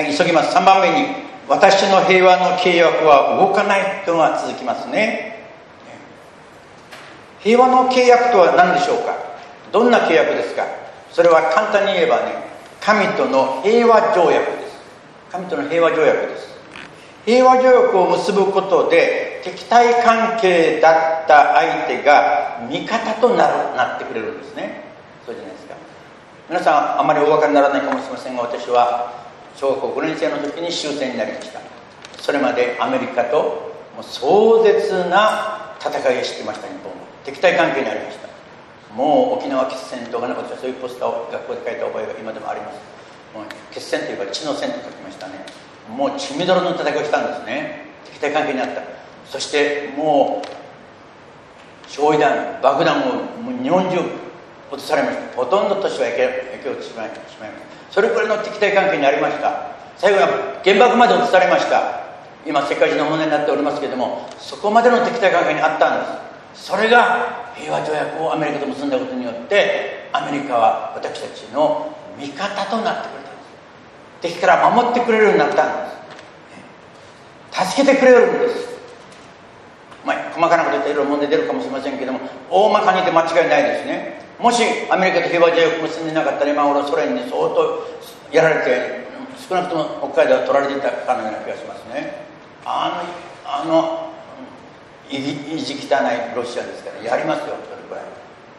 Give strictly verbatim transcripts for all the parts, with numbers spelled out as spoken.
はい、急ぎます。さんばんめに、私の平和の契約は動かないというのが続きますね。平和の契約とは何でしょうか。どんな契約ですか。それは簡単に言えばね、神との平和条約です。神との平和条約です。平和条約を結ぶことで、敵対関係だった相手が味方となるなってくれるんですね。そうじゃないですか。皆さんあまりお分かりにならないかもしれませんが、私は小学校ごねん生の時に終戦になりました。それまでアメリカともう壮絶な戦いをしていました。日本は敵対関係にありました。もう沖縄決戦とかね、私はそういうポスターを学校で書いた覚えが今でもあります。もう決戦といえば血の戦と書きましたね。もう血みどろの戦いをしたんですね。敵対関係にあった。そしてもう焼夷弾爆弾をもう日本中落とされました。ほとんど都市は焼け落ちてしまいました。それくらいの敵対関係にありました。最後は原爆まで落とされました。今世界中の問題になっておりますけれども、そこまでの敵対関係にあったんです。それが平和条約をアメリカと結んだことによって、アメリカは私たちの味方となってくれたんです。敵から守ってくれるようになったんです。助けてくれるんです。まあ、細かなこと言っていろいろ問題出るかもしれませんけども、大まかに言って間違いないですね。もしアメリカと平和条約を結んでなかったら、今頃ソ連に相当やられて、少なくとも北海道は取られていたかのような気がしますね。あのあの意地汚いロシアですからやりますよ、それくらい。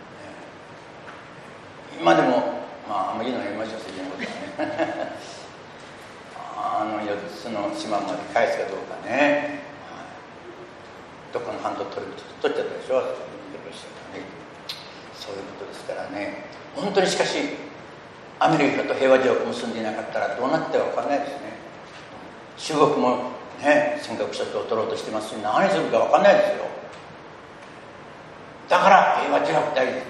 今でもまああんまり言うのはやりましょう、世間のことはねあのよっつの島まで返すかどうかね、どこの半島取る取っちゃったでしょ、ロシアがね。そういうことですからね。本当にしかしアメリカと平和条約を結んでいなかったらどうなっては分からないですね。中国もね、尖閣諸島を取ろうとしてますし、何するか分かんないですよ。だから平和条約大事です。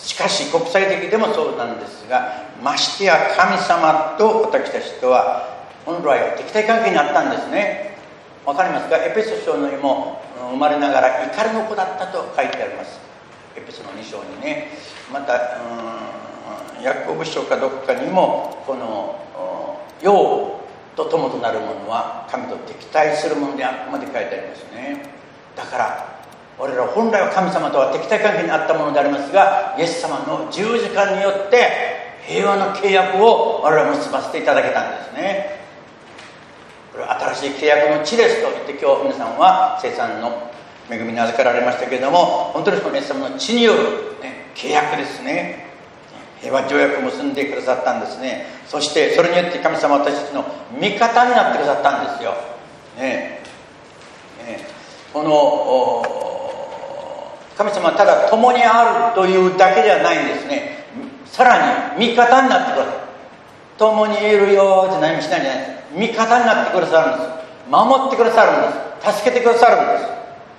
しかし国際的でもそうなんですが、ましてや神様と私たちとは本来は敵対関係にあったんですね。分かりますか。エペソ書にも生まれながら怒りの子だったと書いてあります。エペソのに章にね。またヤコブ書かどっかにも、この世と友となる者は神と敵対するものであるまで書いてありますね。だから俺ら本来は神様とは敵対関係にあったものでありますが、イエス様の十字架によって平和の契約を我々は結ばせていただけたんですね。これは新しい契約の地ですと言って、今日皆さんは聖餐の恵みに預かられましたけれども、本当にそのイエス様の血による、ね、契約ですね。平和条約を結んでくださったんですね。そしてそれによって神様は私たちの味方になってくださったんですよ、ねね、この神様はただ共にあるというだけではないんですね。さらに味方になってくださる。共にいるよって何もしないんじゃないです。味方になってくださるんです。守ってくださるんです。助けてくださるんです。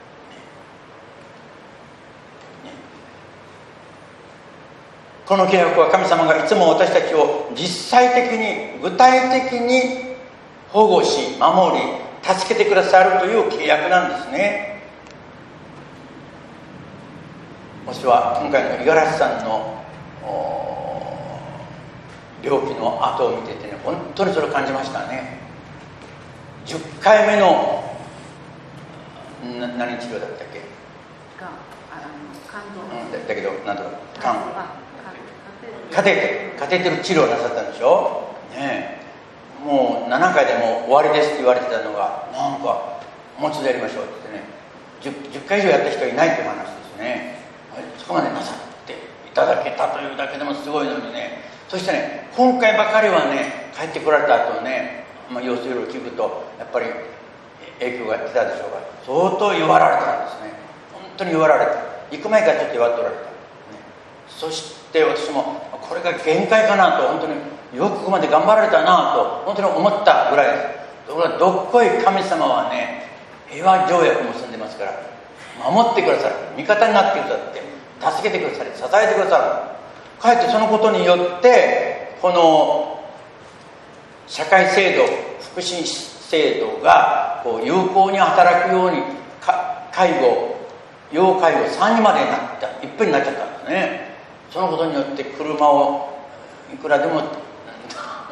この契約は神様がいつも私たちを実際的に具体的に保護し守り助けてくださるという契約なんですね。私は今回の五十嵐さんの病気の後を見ててね、本当にそれを感じましたね。じゅっかいめのな何治療だったっけ。 があの肝臓、 うん、だ, だけどなんとか肝カテーテルカテーテル治療なさったんでしょ、ね、えもうななかいでもう終わりですって言われてたのが、なんかもう一度やりましょうって言ってね、 10, じゅっかい以上やった人いないっていう話ですね。そこまでなさっていただけたというだけでもすごいのにね。そしてね、今回ばかりはね、帰ってこられた後ね、まあ、様子いろいろ聞くとやっぱり影響が出たでしょうが、相当弱られたんですね。本当に弱られた。行く前からちょっと弱っておられた、ね、そして私もこれが限界かなと、本当によくここまで頑張られたなと本当に思ったぐらいです。ところがどっこい神様はね、平和条約を結んでますから、守ってくださる、味方になってくださって、助けてくださり支えてくださる。かえってそのことによってこの社会制度、福祉制度がこう有効に働くように、介護、要介護さんにまでになった、いっぺんになっちゃったんですね。そのことによって車をいくらでも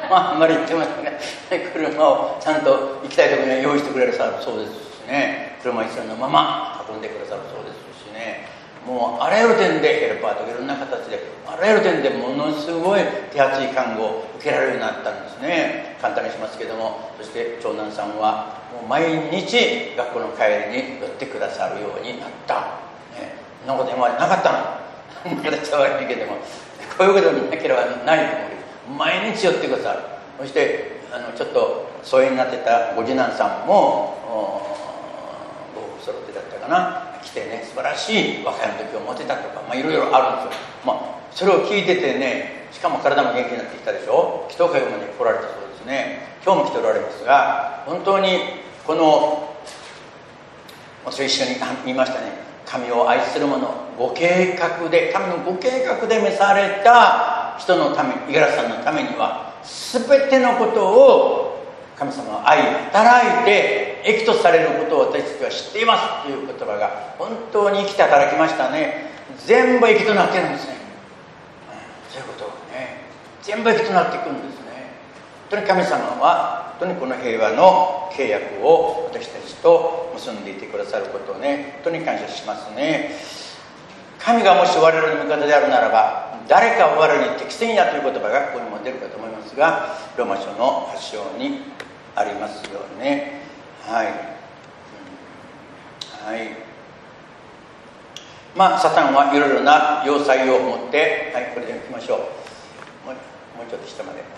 まああんまり言ってませんが車をちゃんと行きたいところには用意してくれるそうですしね、車椅子のまま運んでくださるそうですしね、もうあらゆる点でヘルパーとかいろんな形であらゆる点でものすごい手厚い看護を受けられるようになったんですね。簡単にしますけども、そして長男さんはもう毎日学校の帰りに寄ってくださるようになった、ね、そんなこと今までなかったの形は悪いけども、こういうことなければないと思うけど毎日寄ってくださる。そしてあのちょっと疎遠になってたご次男さんもご夫婦揃ってだったかな来てね、素晴らしい若いの時を持てたとか、まあ、いろいろあるんですよ。まあ、それを聞いててね、しかも体も元気になってきたでしょ。祈祷会まで来られたそうですね。今日も来ておられますが、本当にこのそれ一緒に言いましたね、神を愛する者、ご計画で神のご計画で召された人のため、五十嵐さんのためには全てのことを神様は愛働いて益とされることを私たちは知っていますという言葉が本当に生きて働きましたね。全部益となっているんですね、うん、そういうことがね全部益となっていくんですね。本当に神様は本当にこの平和の契約を私たちと結んでいてくださることをね、本当に感謝しますね。神がもし我々の味方であるならば誰か我々に適正やという言葉がここにも出るかと思いますが、ローマ書のはち章にありますよね。はい、はい、まあサタンはいろいろな要塞を持って、はい、これでいきましょう。もう、もうちょっと下まで、はい、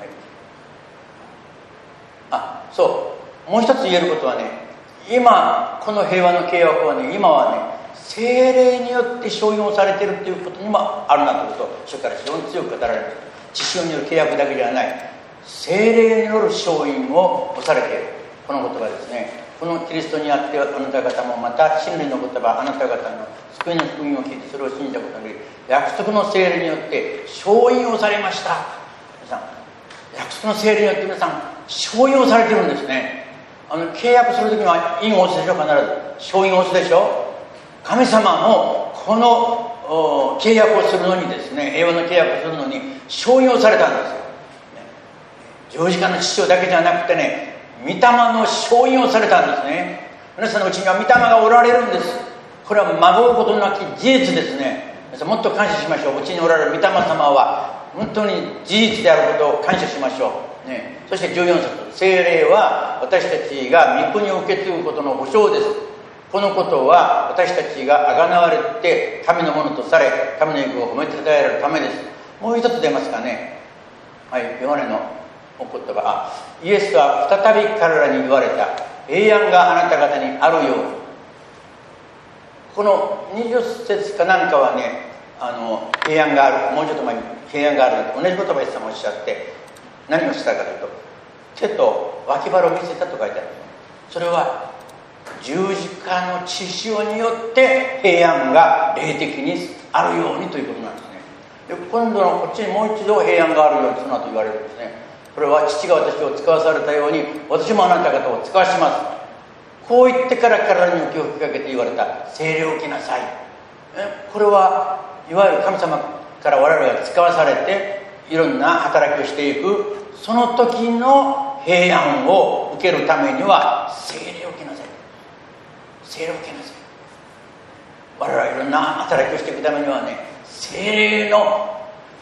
あ、そうもう一つ言えることはね、今この平和の契約はね、今はね聖霊によって承認をされているということにもあるなということを主から非常に強く語られている。血潮による契約だけではない、聖霊による承認をされているこの言葉ですね。このキリストにあってあなた方もまた真理の言葉、あなた方の救いの福音を聞いてそれを信じたことにより約束の聖霊によって承認をされました。皆さん、約束の聖霊によって皆さん承認をされているんですね。あの契約するときには印を押すでしょ。必ず承認を押すでしょ。神様もこの契約をするのにですね、平和の契約をするのに承認をされたんですよ、ね、十字架の父親だけじゃなくてね、御霊の承認をされたんですね。皆さんのうちには御霊がおられるんです。これはまごうことなき事実ですね。皆さんもっと感謝しましょう。うちにおられる御霊様は本当に事実であることを感謝しましょう、ね、そしてじゅうよん節、聖霊は私たちが御国を受け継ぐことの保証です。このことは私たちがあがなわれて神のものとされ神の義を褒めて伝えられるためです。もう一つ出ますかね。はい、ヨハネのお言葉、イエスは再び彼らに言われた。平安があなた方にあるように。このにじゅっ節かなんかはね、あの平安がある、もうちょっと前に平安がある同じ言葉イエス様おっしゃって、何をしたかというと手と脇腹を見せたと書いてある。それは十字架の血潮によって平安が霊的にあるようにということなんですね。で今度のこっちにもう一度平安があるようにその後言われるんですね。これは父が私を使わされたように私もあなた方を使わします。こう言ってから体に気を吹きかけて言われた。聖霊を受けなさい。これはいわゆる神様から我々が使わされていろんな働きをしていくその時の平安を受けるためには聖霊を受けなさい。聖霊を受けなさい。我々はいろんな働きをしていくためにはね、聖霊の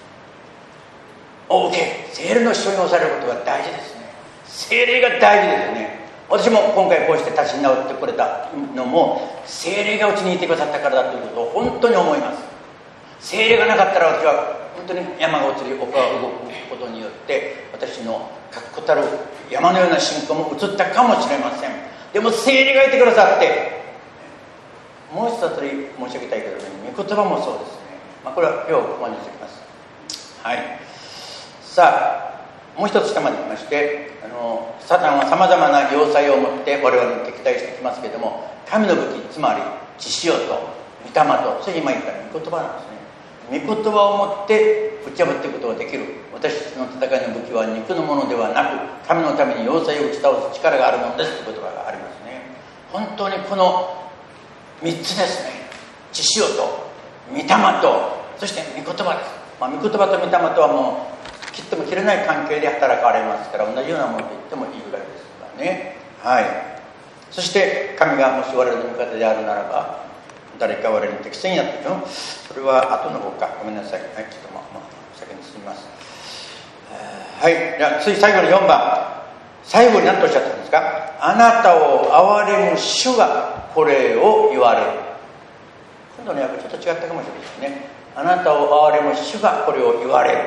を受け、聖霊の承認をされることが大事ですね。聖霊が大事ですね。私も今回こうして立ち直ってこれたのも聖霊がうちにいてくださったからだということを本当に思います。聖霊がなかったら私は本当に山が移り丘が動くことによって私の確固たる山のような信仰も移ったかもしれません。でも聖霊がいてくださって、もう一つ申し上げたいけどね、御言葉もそうですね。まあ、これは今日ここまでにしておきます。はい。さあもう一つ下まで来まして、あのサタンはさまざまな要塞を持って我々に敵対してきますけれども、神の武器、つまり血潮と御霊と、それ今言った御言葉なんですね。御言葉を持って打ち破っていくことができる。私たちの戦いの武器は肉のものではなく神のために要塞を打ち倒す力があるものですという言葉がありますね。本当にこのみっつですね。血潮と御霊とそして御言葉です。まあ、御言葉と御霊とはもう切っても切れない関係で働かれますから、同じようなものと言ってもいいぐらいですからね。はい。そして神がもし我々の味方であるならば、誰か我々に適正になっているの、それは後の方か、ごめんなさい。はい、ちょっとまあ、まあ、先に進みます。はい。じゃあ次最後のよんばん、最後に何とおっしゃったんですか。あなたを憐れむ主がこれを言われる。今度の訳ちょっと違ったかもしれないですね。あなたを憐れむ主がこれを言われる。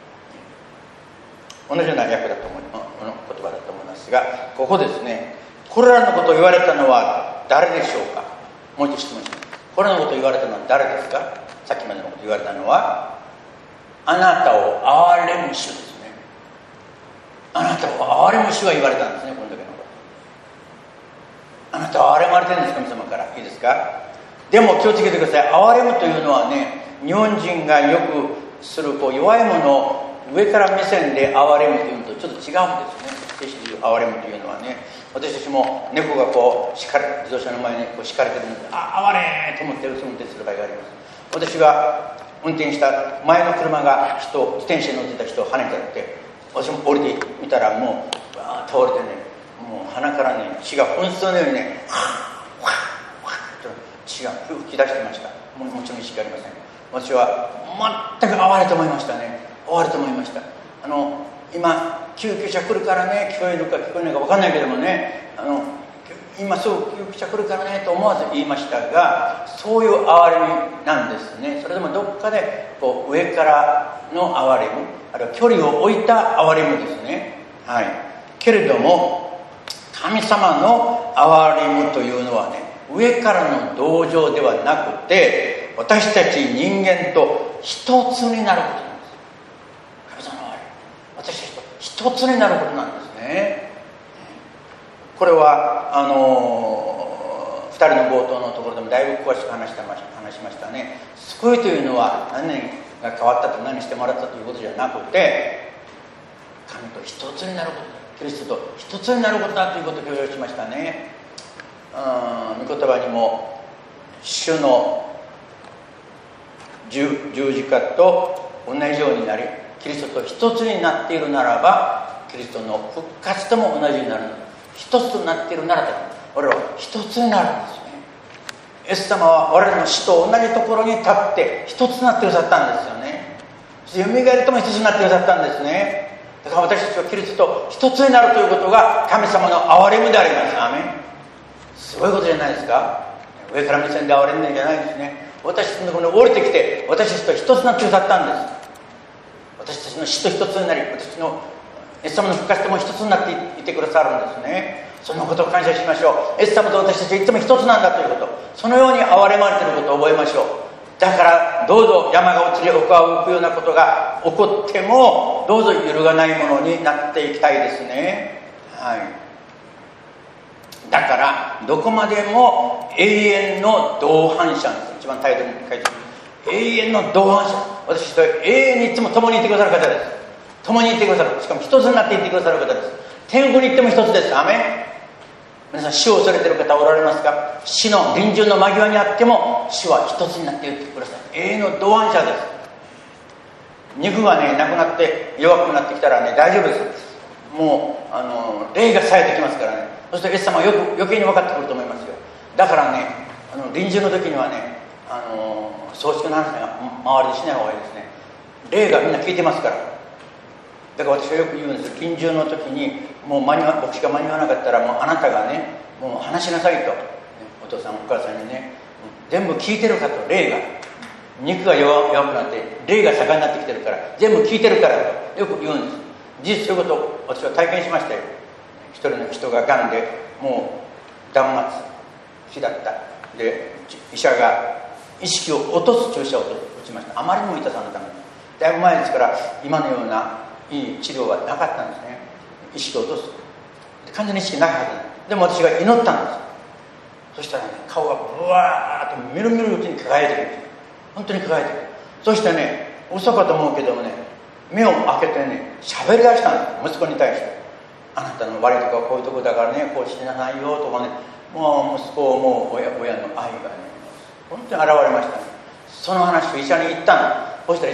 同じような訳だと思い言葉だと思いますが、ここですね、これらのことを言われたのは誰でしょうか。もう一度質問します。これらのことを言われたのは誰ですか。さっきまでのことを言われたのは、あなたを憐れむ主ですね。あなたを憐れむ主が言われたんですね、この時のこと。あなたは憐れまれてるんです、神様から。いいですか。でも気をつけてください。憐れむというのはね、日本人がよくするこう弱いものを上から目線で憐れむというのとちょっと違うんですね。聖書でいう憐れむというのはね、私たちも猫がこう叱れ自動車の前にこう叱れてるので、あ、哀れーと思って運転する場合があります。私が運転した前の車が人自転車に乗ってた人を跳ねちゃって、私も降りてみたらもうわー倒れてね、もう鼻からね血が噴出のようにね、わーわーわーと血が吹き出してました。も, もちろん意識ありません。私は全く哀れと思いましたね。哀れと思いました。あの今救急車来るからね、聞こえるか聞こえないか分かんないけどもね、あの今すぐ救急車来るからねと思わず言いましたが、そういう哀れみなんですね。それでもどっかでこう上からの哀れみ、あるいは距離を置いた哀れみですね。はい。けれども神様の憐れみというのはね、上からの同情ではなくて、私たち人間と一つになることなんです。神様の憐れみ、私たちと一つになることなんですね。これはあのー、ふたりの冒頭のところでもだいぶ詳しく話してま話しましたね。救いというのは何が変わったと何してもらったということじゃなくて、神と一つになることだ、キリストと一つになることだということを強調しましたね。うん、御言葉にも主の 十, 十字架と同じようになり、キリストと一つになっているならば、キリストの復活とも同じになるのだ。一つとなっているならば、我々は一つになるんですね。イエス様は我々の死と同じところに立って一つになってくださったんですよね。そして蘇りとも一つになってくださったんですね。だから私たちはキリストと一つになるということが神様の憐れみであります。アーメン。すごいことじゃないですか。上から目線で憐れんでんじゃないですね。私たちのところに降りてきて、私たちと一つになってくださったんです。私たちの死と一つになり、私のイエス様の復活とも一つになっていてくださるんですね。そのことを感謝しましょう。イエス様と私たちはいつも一つなんだということ、そのように憐れまれていることを覚えましょう。だからどうぞ山が落ちり丘を浮くようなことが起こっても、どうぞ揺るがないものになっていきたいですね。はい。だからどこまでも永遠の同伴者です。一番タイトルに書いてある、永遠の同伴者、私と永遠にいつも共にいてくださる方です。共にいてくださる、しかも一つになっていてくださる方です。天国に行っても一つです。アメン。皆さん死を恐れている方おられますか。死の臨終の間際にあっても死は一つになっていてください。永遠の同伴者です。肉がねなくなって弱くなってきたらね大丈夫です。もうあの霊が冴えてきますからね。そしてイエス様はよく余計に分かってくると思いますよ。だからね、あの臨終の時にはね、あの葬式の話が周りでしない方がいいですね。霊がみんな聞いてますから。だから私はよく言うんです。臨終の時にもう間に合牧師が間に合わなかったら、もうあなたがねもう話しなさいと、お父さんお母さんにね全部聞いてるかと。霊が肉が 弱, 弱くなって霊が盛んになってきてるから全部聞いてるからとよく言うんです。事実そういうことを私は体験しましたよ。一人の人ががんでもう断末期だった。で医者が意識を落とす注射を打ちました。あまりにも痛さのために。だいぶ前ですから今のようないい治療はなかったんですね。意識を落とす、完全に意識ないはず。でも私が祈ったんです。そしたらね顔がブワーッとみるみるうちに輝いてくるんです。本当に輝いてくる。そしてね嘘かと思うけどもね、目を開けてね喋り出したんです。息子に対して、あなたの悪いとこはこういうとこだからねこうしなさいよとかね、もう息子をもう 親, 親の愛がね本当に現れましたね。その話を医者に言ったの。そしたら医者が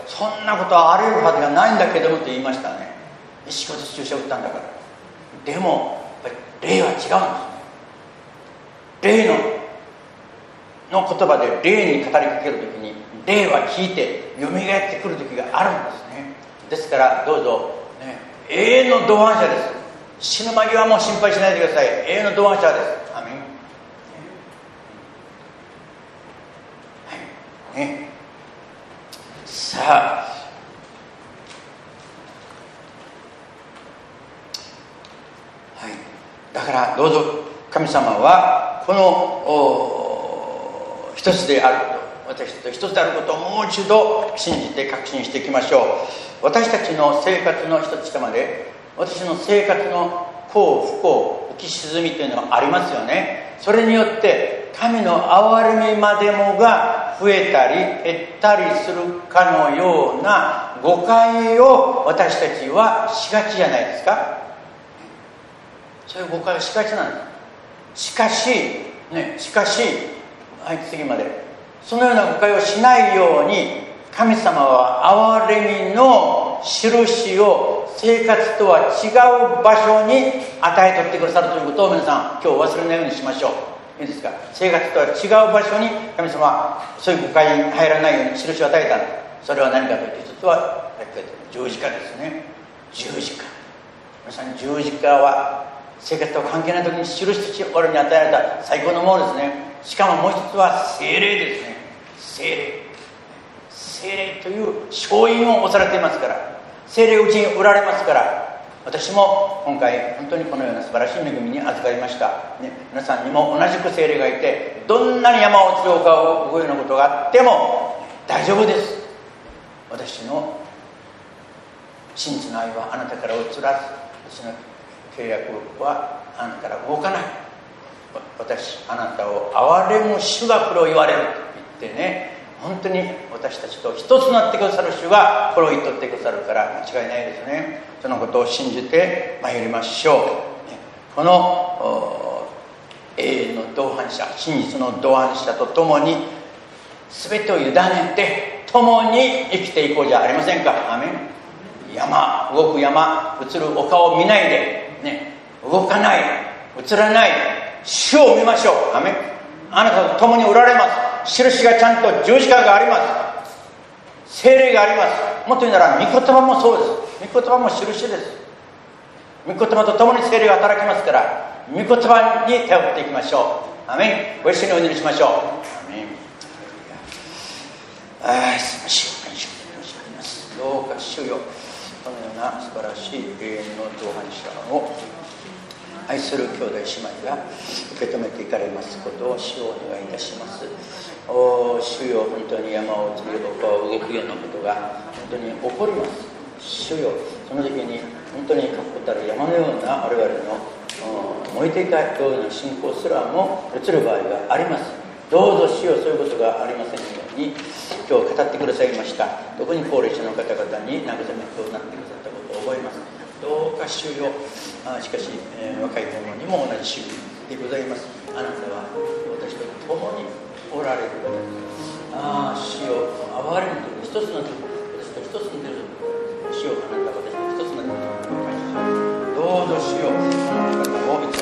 そんなことはあり得るはずがないんだけどもと言いましたね。一個ずつ注射を打ったんだから。でもやっぱり霊は違うんですね。霊のの言葉で霊に語りかけるときに、霊は聞いてよみがえってくる時があるんですね。ですからどうぞ、ね、永遠の同伴者です。死ぬ間際も心配しないでください。永遠の同伴者です。アメン。はいね、さあ、はい、だからどうぞ神様はこの一つであること、私と一つであることをもう一度信じて確信していきましょう。私たちの生活の一つまで、私の生活の幸不幸、浮き沈みというのはありますよね。それによって神の憐れみまでもが増えたり減ったりするかのような誤解を私たちはしがちじゃないですか。そういう誤解をしがちなんです。しかしね、しかしはい、次まで。そのような誤解をしないように、神様は憐れみの印を生活とは違う場所に与えとってくださるということを皆さん今日忘れないようにしましょう。いいですか。生活とは違う場所に神様はそういう誤解に入らないように印を与えた。それは何かというと、一つは十字架ですね。十字架。皆さん、十字架は生活とは関係ない時に印として俺に与えられた最高のものですね。しかももう一つは聖霊ですね。聖霊聖霊という勝因を押されていますから、聖霊うちにおられますから、私も今回本当にこのような素晴らしい恵みに預かりました、ね、皆さんにも同じく聖霊がいて、どんなに山を釣る丘を動くようなことがあっても大丈夫です。私の真実の愛はあなたから移らず、私の契約はあなたから動かない。私あなたを憐れむ主がこれを言われると言ってね、本当に私たちと一つになってくださる主がこれを言っとってくださるから間違いないですね。そのことを信じてまいりましょう。この永遠の同伴者、真実の同伴者と共に全てを委ねて共に生きていこうじゃありませんか。アメン。山、動く山、映る丘を見ないで、ね、動かない、映らない主を見ましょう。アメン。あなたと共におられます。印がちゃんと十字架があります。聖霊があります。もっと言うなら御言葉もそうです。御言葉も印です。御言葉と共に聖霊が働きますから、御言葉に頼っていきましょう。アメン。ご一緒にお祈りしましょう。アメン。ああ、すみません。感謝申し上げます。どうか主よ、このような素晴らしい永遠の同伴者を愛する兄弟姉妹が受け止めていかれますことを主をお願いいたします。お主よ、本当に山を釣る丘を動くようなことが本当に起こります。主よ、その時に本当に確固たる山のような我々の燃えていたような信仰すらも移る場合があります。どうぞ主よ、そういうことがありませんように今日語ってくださいました。特に高齢者の方々に慰めとなってくださったことを覚えます。どうか主よ、あしかし、えー、若い者にも同じ主でございます。あなたは私と共におられる方です。ああ、主よ、憐れむと一つの時、私と一つに出る主よ、あなたは私と一つの時、どうぞ主よ、